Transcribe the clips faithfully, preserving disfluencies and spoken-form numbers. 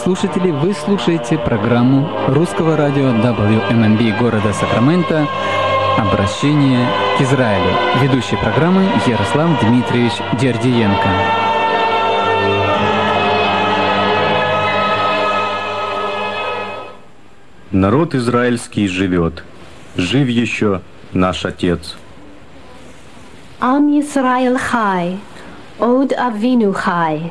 радиослушатели, вы слушаете программу русского радио дабл ю эм эм би города Сакраменто «Обращение к Израилю». Ведущий программы Ярослав Дмитриевич Дердиенко. Народ израильский живет, жив еще наш Отец. Ам Йисраэль хай, Од Авину хай.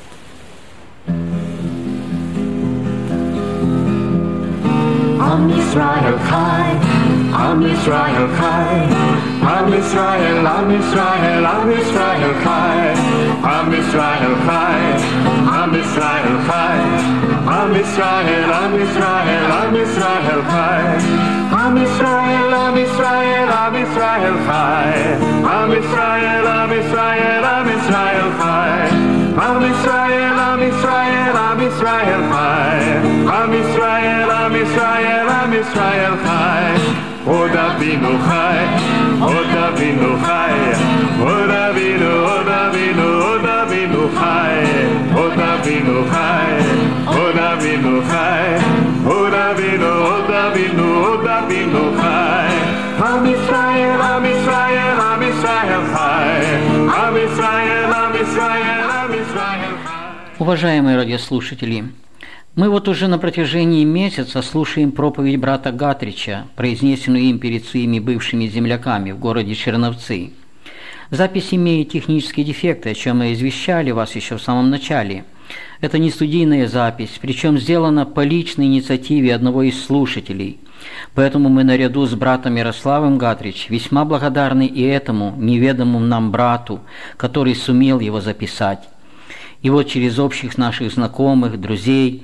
Am Yisrael Chai, Am Yisrael Chai, Am Yisrael, Am Yisrael, Am Yisrael Chai, Am Yisrael Chai, Am Yisrael Chai, Am Yisrael, Am Yisrael, Am Yisrael Chai, Am Yisrael, Am Yisrael, Am Yisrael Chai, Am Yisrael, Am Yisrael, Am Yisrael Chai, Am Yisrael, Am Yisrael, Am Yisrael Chai, Am Yisrael, Am Yisrael, Am Yisrael Chai, Od Avinu Chai, Od Avinu Chai, Od Avinu, Od Avinu, Od Avinu Chai, Od Avinu Chai, Od Avinu Chai, Od Avinu, Od Avinu, Od Avinu Chai, Am Yisrael, Am Yisrael, Am Yisrael Chai, Am Yisrael, Am Yisrael, Am Yisrael Chai. Уважаемые радиослушатели, мы вот уже на протяжении месяца слушаем проповедь брата Гатрича, произнесенную им перед своими бывшими земляками в городе Черновцы. Запись имеет технические дефекты, о чем мы извещали вас еще в самом начале. Это не студийная запись, причем сделана по личной инициативе одного из слушателей. Поэтому мы наряду с братом Ярославом Гатрич весьма благодарны и этому неведомому нам брату, который сумел его записать. И вот через общих наших знакомых, друзей,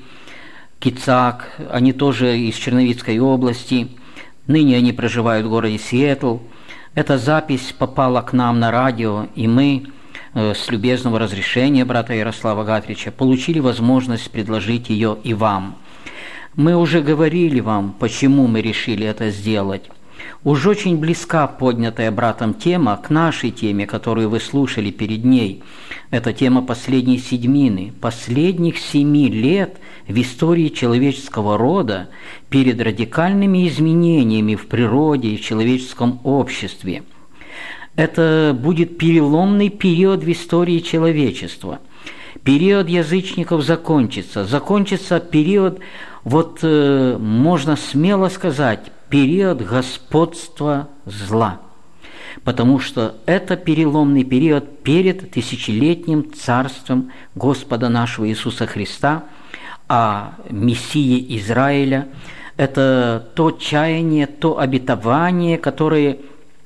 Кицак, они тоже из Черновицкой области, ныне они проживают в городе Сиэтл. Эта запись попала к нам на радио, и мы э, с любезного разрешения брата Ярослава Гатрича получили возможность предложить ее и вам. Мы уже говорили вам, почему мы решили это сделать. Уж очень близка поднятая братом тема к нашей теме, которую вы слушали перед ней. Это тема последней седьмины, последних семи лет в истории человеческого рода перед радикальными изменениями в природе и в человеческом обществе. Это будет переломный период в истории человечества. Период язычников закончится. Закончится период, вот э, можно смело сказать, период господства зла, потому что это переломный период перед тысячелетним царством Господа нашего Иисуса Христа, а Мессии Израиля – это то чаяние, то обетование, которое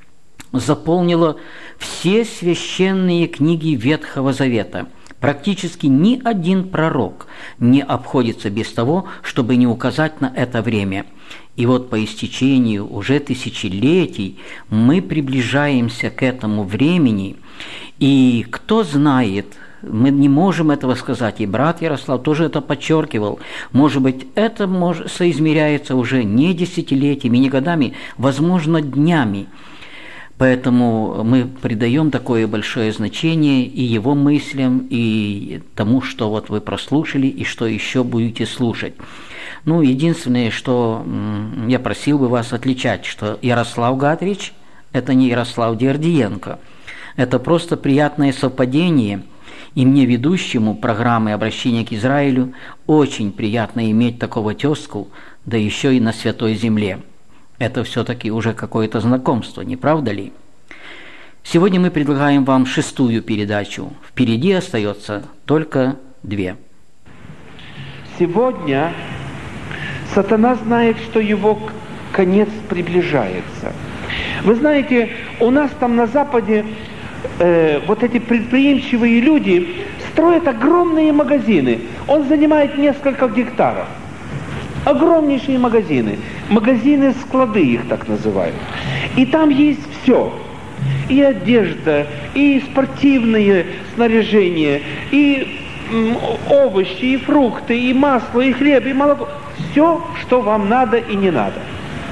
заполнило все священные книги Ветхого Завета. Практически ни один пророк не обходится без того, чтобы не указать на это время. И вот по истечению уже тысячелетий мы приближаемся к этому времени, и кто знает, мы не можем этого сказать, и брат Ярослав тоже это подчеркивал, может быть, это может, соизмеряется уже не десятилетиями, не годами, возможно, днями. Поэтому мы придаем такое большое значение и его мыслям, и тому, что вот вы прослушали, и что еще будете слушать. Ну, единственное, что я просил бы вас отличать, что Ярослав Гатрич – это не Ярослав Дердиенко. Это просто приятное совпадение, и мне, ведущему программы «Обращение к Израилю», очень приятно иметь такого тезку, да еще и на Святой Земле. Это все-таки уже какое-то знакомство, не правда ли? Сегодня мы предлагаем вам шестую передачу. Впереди остается только две. Сегодня сатана знает, что его конец приближается. Вы знаете, у нас там на Западе э, вот эти предприимчивые люди строят огромные магазины. Он занимает несколько гектаров. Огромнейшие магазины. Магазины-склады их так называют. И там есть все. И одежда, и спортивные снаряжения, и м, овощи, и фрукты, и масло, и хлеб, и молоко. Все, что вам надо и не надо.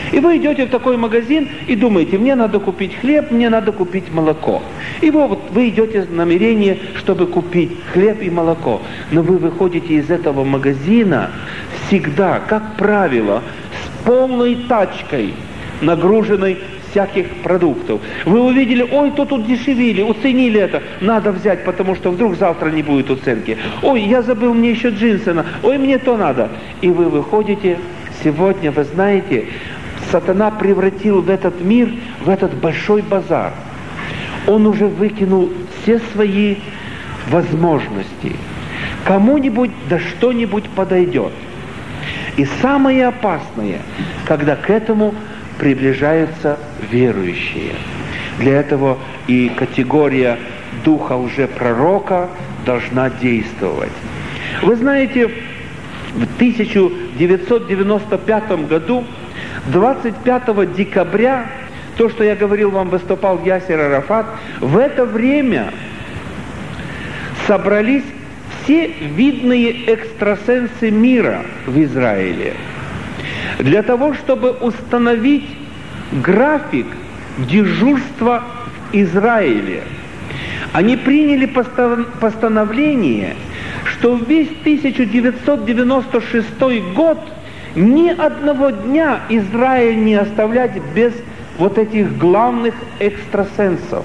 И вы идете в такой магазин и думаете, мне надо купить хлеб, мне надо купить молоко. И вы, вот, вы идете в намерение, чтобы купить хлеб и молоко. Но вы выходите из этого магазина всегда, как правило, с полной тачкой, нагруженной всяких продуктов. Вы увидели, ой, то тут дешевили, уценили это, надо взять, потому что вдруг завтра не будет уценки. Ой, я забыл, мне еще джинсы надо, ой, мне то надо. И вы выходите, сегодня, вы знаете, сатана превратил в этот мир, в этот большой базар. Он уже выкинул все свои возможности. Кому-нибудь да что-нибудь подойдет. И самое опасное, когда к этому приближаются верующие. Для этого и категория духа лжепророка должна действовать. Вы знаете, в тысяча девятьсот девяносто пятом году, двадцать пятого декабря, то, что я говорил вам, выступал Ясер Арафат, в это время собрались все видные экстрасенсы мира в Израиле для того, чтобы установить график дежурства в Израиле. Они приняли постановление, что весь тысяча девятьсот девяносто шестой год ни одного дня Израиль не оставлять без вот этих главных экстрасенсов.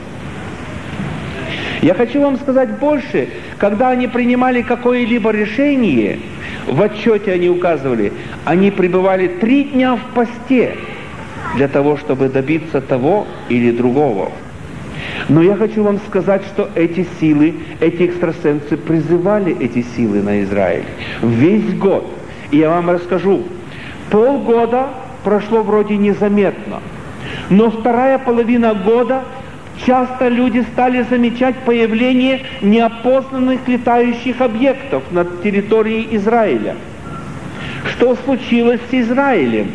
Я хочу вам сказать больше, когда они принимали какое-либо решение, в отчете они указывали, они пребывали три дня в посте для того, чтобы добиться того или другого. Но я хочу вам сказать, что эти силы, эти экстрасенсы призывали эти силы на Израиль весь год. И я вам расскажу, полгода прошло вроде незаметно, но вторая половина года часто люди стали замечать появление неопознанных летающих объектов на территории Израиля. Что случилось с Израилем?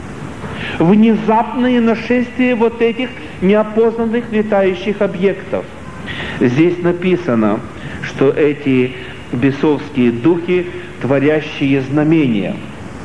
Внезапное нашествие вот этих неопознанных летающих объектов. Здесь написано, что эти бесовские духи, творящие знамения.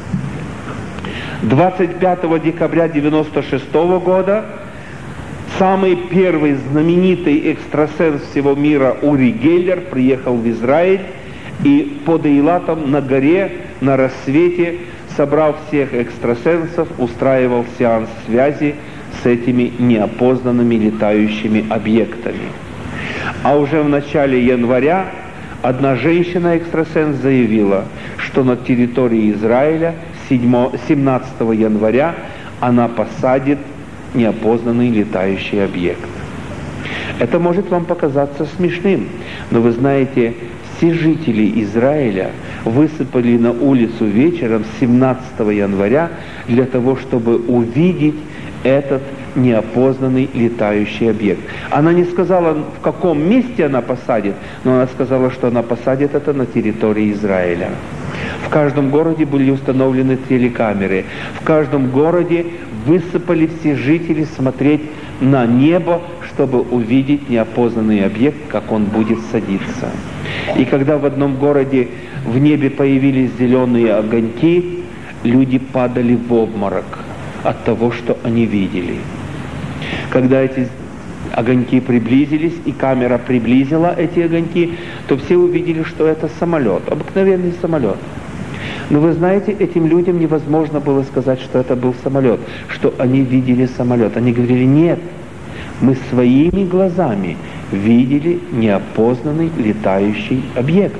двадцать пятого декабря девяносто шестого года самый первый знаменитый экстрасенс всего мира Ури Геллер приехал в Израиль и под Эйлатом на горе на рассвете, собрав всех экстрасенсов, устраивал сеанс связи с этими неопознанными летающими объектами. А уже в начале января одна женщина-экстрасенс заявила, что на территории Израиля семнадцатого января она посадит неопознанный летающий объект. Это может вам показаться смешным, но вы знаете, все жители Израиля высыпали на улицу вечером семнадцатого января для того, чтобы увидеть этот неопознанный летающий объект. Она не сказала, в каком месте она посадит, но она сказала, что она посадит это на территории Израиля. В каждом городе были установлены телекамеры. В каждом городе высыпали все жители смотреть на небо, чтобы увидеть неопознанный объект, как он будет садиться. И когда в одном городе в небе появились зеленые огоньки, люди падали в обморок от того, что они видели. Когда эти огоньки приблизились, и камера приблизила эти огоньки, то все увидели, что это самолет, обыкновенный самолет. Но вы знаете, этим людям невозможно было сказать, что это был самолет, что они видели самолет. Они говорили, нет, мы своими глазами видели неопознанный летающий объект.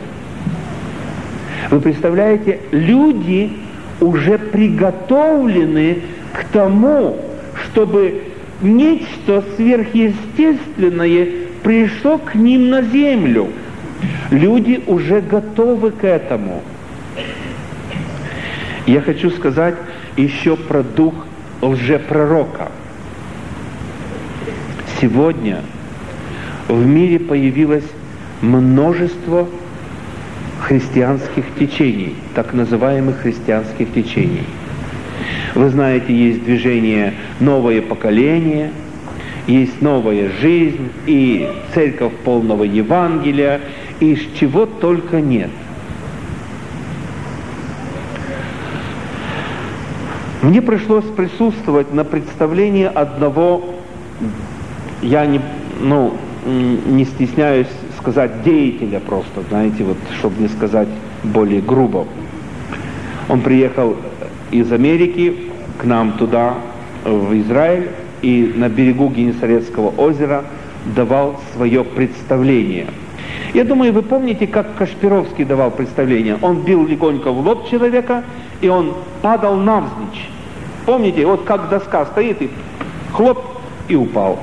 Вы представляете, люди уже приготовлены к тому, чтобы нечто сверхъестественное пришло к ним на землю. Люди уже готовы к этому. Я хочу сказать еще про дух лжепророка. Сегодня в мире появилось множество христианских течений, так называемых христианских течений. Вы знаете, есть движение «Новое поколение», есть «Новая жизнь» и «Церковь полного Евангелия», и чего только нет. Мне пришлось присутствовать на представлении одного, я не, ну, не стесняюсь сказать, деятеля просто, знаете, вот, чтобы не сказать более грубо. Он приехал из Америки к нам туда, в Израиль, и на берегу Генесарецкого озера давал свое представление. Я думаю, вы помните, как Кашпировский давал представление. Он бил легонько в лоб человека, и он падал навзничь. Помните, вот как доска стоит, и хлоп, и упал.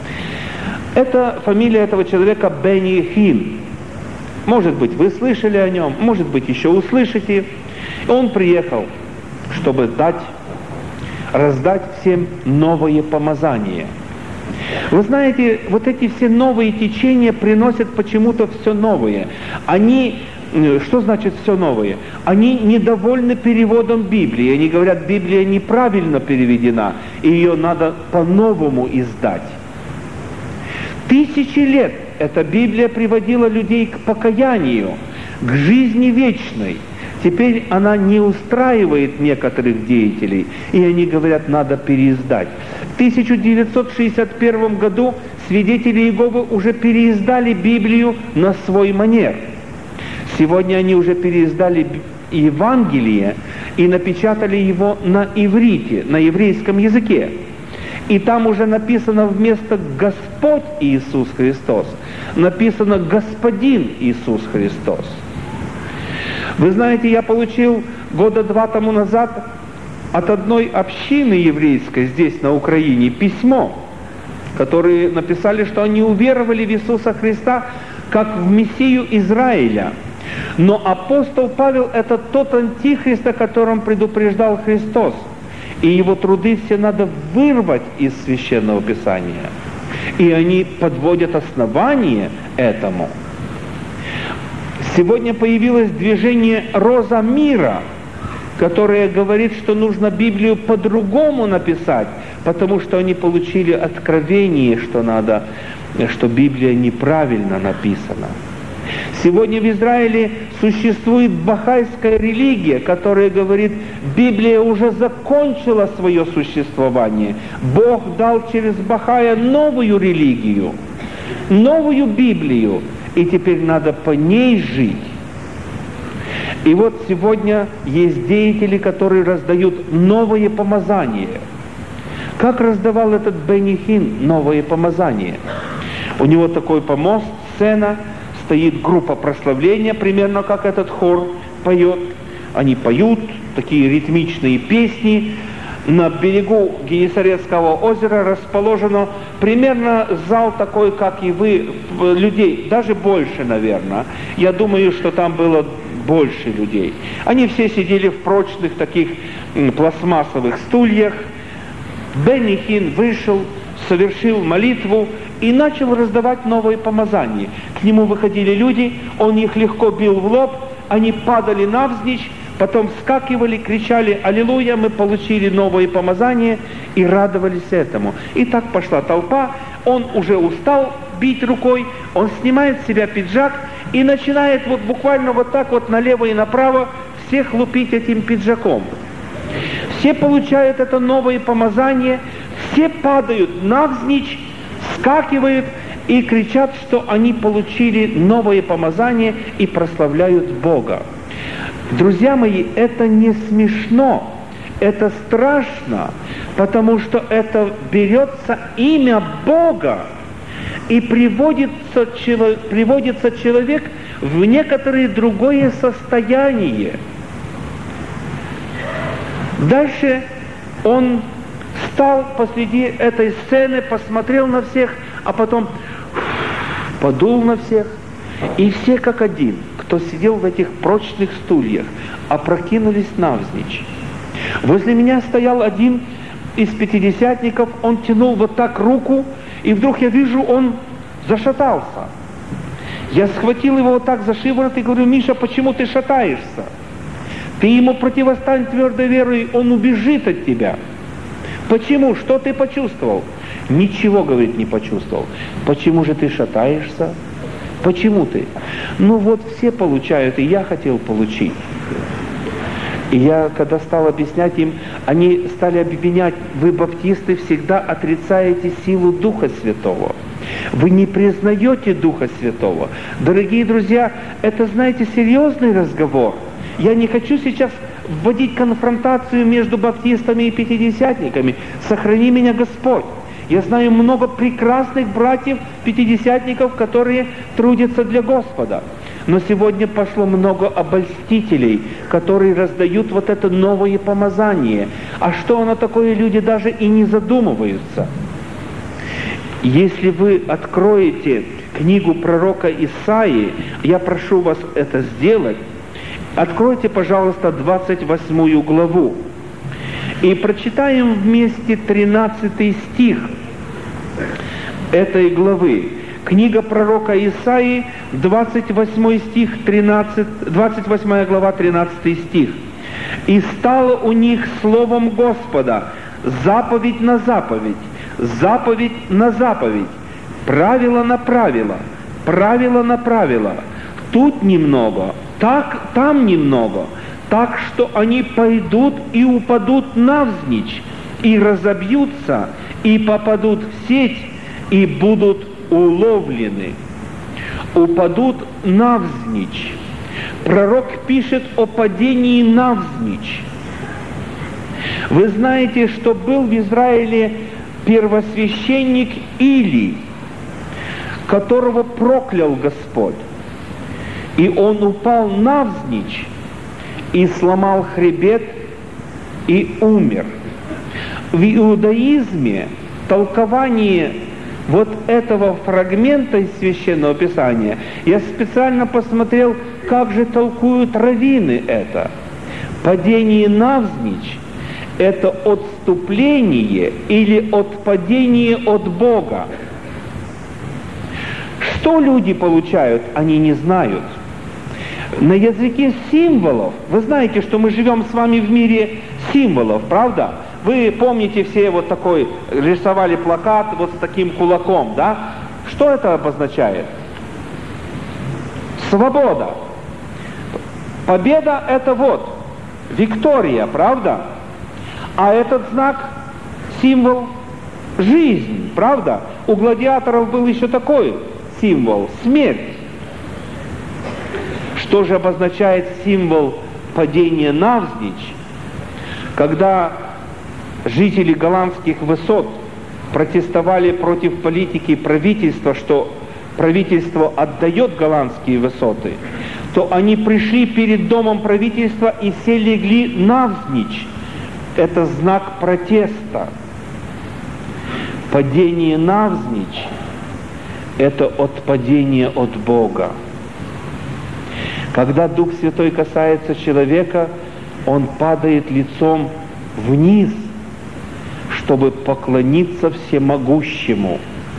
Это фамилия этого человека Бенни Хин. Может быть, вы слышали о нем, может быть, еще услышите. И он приехал, чтобы дать, раздать всем новое помазание. Вы знаете, вот эти все новые течения приносят почему-то все новое. Они, что значит все новое? Они недовольны переводом Библии. Они говорят, Библия неправильно переведена, и ее надо по-новому издать. Тысячи лет эта Библия приводила людей к покаянию, к жизни вечной. Теперь она не устраивает некоторых деятелей, и они говорят, надо переиздать. В тысяча девятьсот шестьдесят первом году свидетели Иеговы уже переиздали Библию на свой манер. Сегодня они уже переиздали Евангелие и напечатали его на иврите, на еврейском языке. И там уже написано вместо «Господь Иисус Христос», написано «Господин Иисус Христос». Вы знаете, я получил года два тому назад от одной общины еврейской здесь, на Украине, письмо, которые написали, что они уверовали в Иисуса Христа как в Мессию Израиля. Но апостол Павел – это тот антихрист, о котором предупреждал Христос. И его труды все надо вырвать из Священного Писания. И они подводят основание этому. Сегодня появилось движение «Роза мира», которое говорит, что нужно Библию по-другому написать, потому что они получили откровение, что надо, что Библия неправильно написана. Сегодня в Израиле существует бахайская религия, которая говорит, Библия уже закончила свое существование. Бог дал через Бахая новую религию, новую Библию, и теперь надо по ней жить. И вот сегодня есть деятели, которые раздают новое помазание. Как раздавал этот Бенни Хин новое помазание? У него такой помост, сцена, стоит группа прославления, примерно как этот хор поет. Они поют такие ритмичные песни. На берегу Генесарецкого озера расположено примерно зал такой, как и вы, людей, даже больше, наверное. Я думаю, что там было больше людей. Они все сидели в прочных таких пластмассовых стульях. Бенни Хин вышел, совершил молитву и начал раздавать новые помазания. К нему выходили люди, он их легко бил в лоб, они падали навзничь, потом вскакивали, кричали «Аллилуйя, мы получили новое помазание» и радовались этому. И так пошла толпа, он уже устал бить рукой, он снимает с себя пиджак и начинает вот буквально вот так вот налево и направо всех лупить этим пиджаком. Все получают это новое помазание, все падают навзничь, вскакивают и кричат, что они получили новое помазание и прославляют Бога. Друзья мои, это не смешно, это страшно, потому что это берется имя Бога, и приводится, приводится человек в некоторое другое состояние. Дальше он встал посреди этой сцены, посмотрел на всех, а потом подул на всех, и все как один, кто сидел в этих прочных стульях, опрокинулись навзничь. Возле меня стоял один из пятидесятников, он тянул вот так руку, и вдруг я вижу, он зашатался. Я схватил его вот так за шиворот и говорю: Миша, почему ты шатаешься? Ты ему противостань твердой верой, он убежит от тебя. Почему? Что ты почувствовал? Ничего, говорит, не почувствовал. Почему же ты шатаешься? Почему ты? Ну вот все получают, и я хотел получить. И я, когда стал объяснять им, они стали объяснять: вы, баптисты, всегда отрицаете силу Духа Святого. Вы не признаете Духа Святого. Дорогие друзья, это, знаете, серьезный разговор. Я не хочу сейчас вводить конфронтацию между баптистами и пятидесятниками. Сохрани меня, Господь. Я знаю много прекрасных братьев-пятидесятников, которые трудятся для Господа. Но сегодня пошло много обольстителей, которые раздают вот это новое помазание. А что оно такое, люди даже и не задумываются. Если вы откроете книгу пророка Исаии, я прошу вас это сделать, откройте, пожалуйста, двадцать восьмую главу. И прочитаем вместе тринадцатый стих этой главы. Книга пророка Исаии, двадцать восьмой стих, тринадцать, двадцать восьмая глава, тринадцатый стих. «И стало у них словом Господа заповедь на заповедь, заповедь на заповедь, правило на правило, правило на правило. Тут немного, так, там немного, так что они пойдут и упадут навзничь, и разобьются, и попадут в сеть, и будут уловлены». Упадут навзничь. Пророк пишет о падении навзничь. Вы знаете, что был в Израиле первосвященник Илий, которого проклял Господь. И он упал навзничь, и сломал хребет, и умер. В иудаизме толкование вот этого фрагмента из Священного Писания, я специально посмотрел, как же толкуют раввины это. Падение навзничь – это отступление или отпадение от Бога. Что люди получают, они не знают. На языке символов, вы знаете, что мы живем с вами в мире символов, правда? Вы помните, все вот такой, рисовали плакат вот с таким кулаком, да? Что это обозначает? Свобода. Победа – это вот, Виктория, правда? А этот знак – символ жизни, правда? У гладиаторов был еще такой символ – смерть. Что же обозначает символ падения навзничь? Когда жители голландских высот протестовали против политики правительства, что правительство отдает голландские высоты, то они пришли перед домом правительства и все легли навзничь. Это знак протеста. Падение навзничь – это отпадение от Бога. Когда Дух Святой касается человека, он падает лицом вниз, чтобы поклониться всемогущему.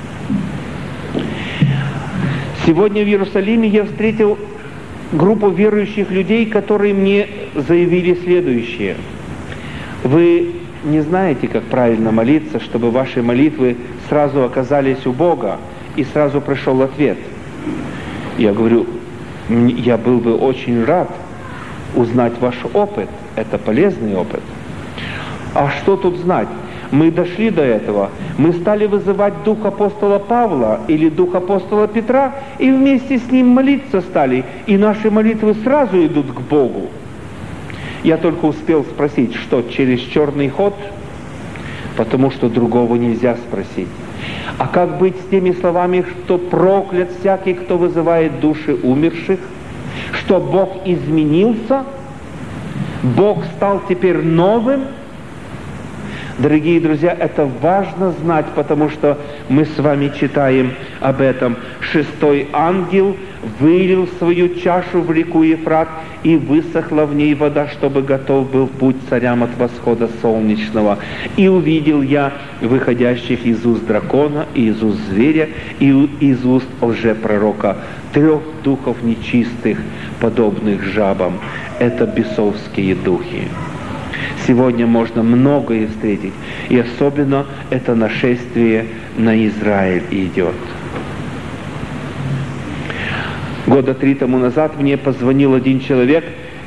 Сегодня в Иерусалиме я встретил группу верующих людей, которые мне заявили следующее. Вы не знаете, как правильно молиться, чтобы ваши молитвы сразу оказались у Бога и сразу пришел ответ. Я говорю, я был бы очень рад узнать ваш опыт. Это полезный опыт. А что тут знать? Мы дошли до этого. Мы стали вызывать дух апостола Павла или дух апостола Петра и вместе с ним молиться стали. И наши молитвы сразу идут к Богу. Я только успел спросить, что через черный ход, потому что другого нельзя спросить. А как быть с теми словами, что проклят всякий, кто вызывает души умерших? Что Бог изменился? Бог стал теперь новым? Дорогие друзья, это важно знать, потому что мы с вами читаем об этом. Шестой ангел вылил свою чашу в реку Ефрат, и высохла в ней вода, чтобы готов был путь царям от восхода солнечного. И увидел я выходящих из уст дракона, и из уст зверя, и из уст лжепророка трех духов нечистых, подобных жабам. Это бесовские духи. Сегодня можно многое встретить, и особенно это нашествие на Израиль идет. Года три тому назад мне позвонил один человек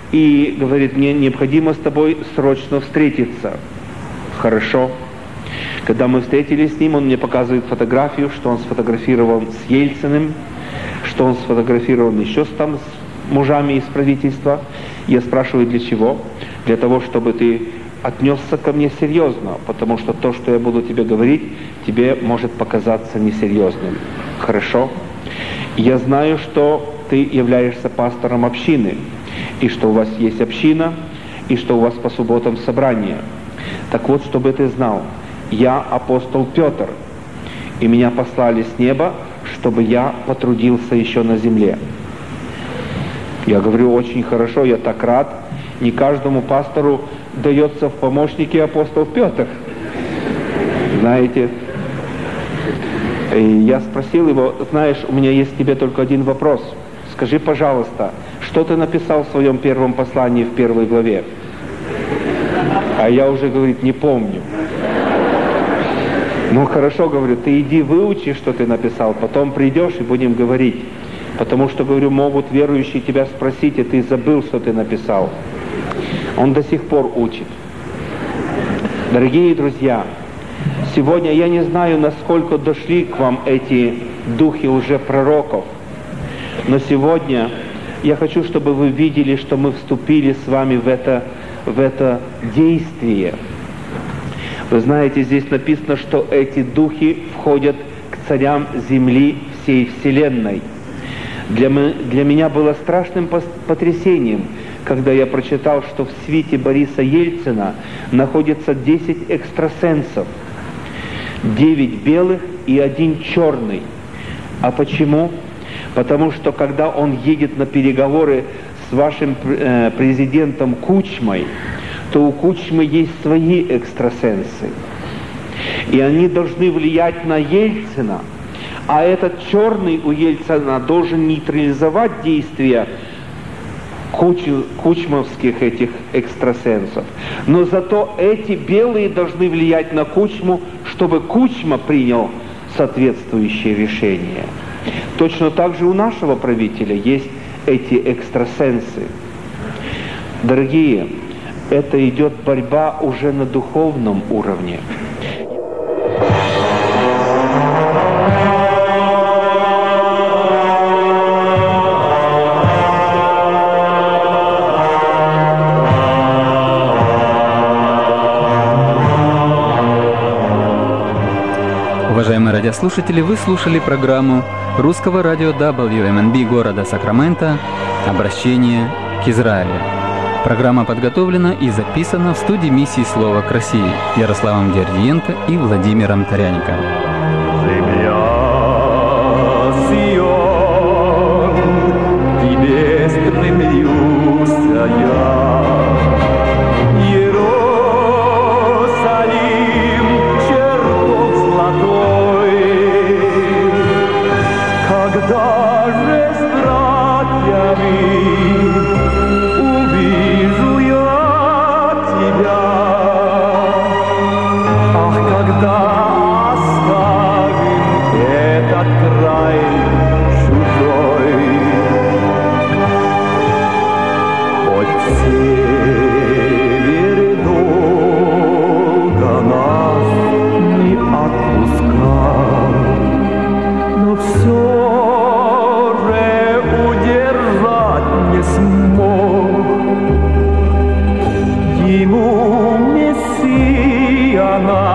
и говорит, мне необходимо с тобой срочно встретиться. Хорошо. Когда мы встретились с ним, он мне показывает фотографию, что он сфотографирован с Ельциным, что он сфотографирован еще с, там, с мужами из правительства. Я спрашиваю, для чего? Для того, чтобы ты отнесся ко мне серьезно, потому что то, что я буду тебе говорить, тебе может показаться несерьезным. Хорошо? Я знаю, что ты являешься пастором общины, и что у вас есть община, и что у вас по субботам собрание. Так вот, чтобы ты знал, я апостол Петр, и меня послали с неба, чтобы я потрудился еще на земле. Я говорю, очень хорошо, я так рад. Не каждому пастору дается в помощники апостол Петр. Знаете, и я спросил его, знаешь, у меня есть к тебе только один вопрос. Скажи, пожалуйста, что ты написал в своем первом послании в первой главе? А я уже, говорит, не помню. Ну хорошо, говорю, ты иди выучи, что ты написал, потом придешь и будем говорить. Потому что, говорю, могут верующие тебя спросить, и ты забыл, что ты написал. Он до сих пор учит. Дорогие друзья, сегодня я не знаю, насколько дошли к вам эти духи лжепророков, но сегодня я хочу, чтобы вы видели, что мы вступили с вами в это, в это действие. Вы знаете, здесь написано, что эти духи входят к царям земли всей вселенной. Для, для меня было страшным потрясением, когда я прочитал, что в свите Бориса Ельцина находится десять экстрасенсов, девять белых и один черный. А почему? Потому что когда он едет на переговоры с вашим э, президентом Кучмой, то у Кучмы есть свои экстрасенсы. И они должны влиять на Ельцина. А этот черный у Ельцина должен нейтрализовать действия куч, кучмовских этих экстрасенсов. Но зато эти белые должны влиять на Кучму, чтобы Кучма принял соответствующее решение. Точно так же у нашего правителя есть эти экстрасенсы. Дорогие, это идет борьба уже на духовном уровне. Уважаемые радиослушатели, вы слушали программу русского радио дабл ю эм эн би города Сакраменто «Обращение к Израилю». Программа подготовлена и записана в студии миссии «Слово к России» Ярославом Дердиенко и Владимиром Таряненко. Ему Мессия